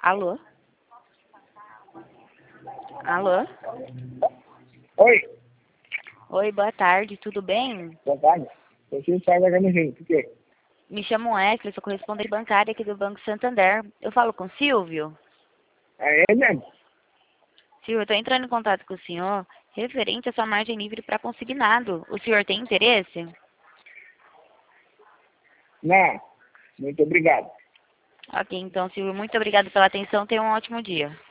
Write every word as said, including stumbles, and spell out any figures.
Alô? Alô? Oi, Oi, boa tarde, tudo bem? boa tarde. Você sai da camisinha, por quê? Me chamo Wesley, sou correspondente bancária aqui do Banco Santander. Eu falo com o Silvio? É ele mesmo? Silvio, eu estou entrando em contato com o senhor referente à sua margem livre para consignado. O senhor tem interesse? Não, muito obrigado. Ok, então, Silvio, muito obrigado pela atenção. Tenha um ótimo dia.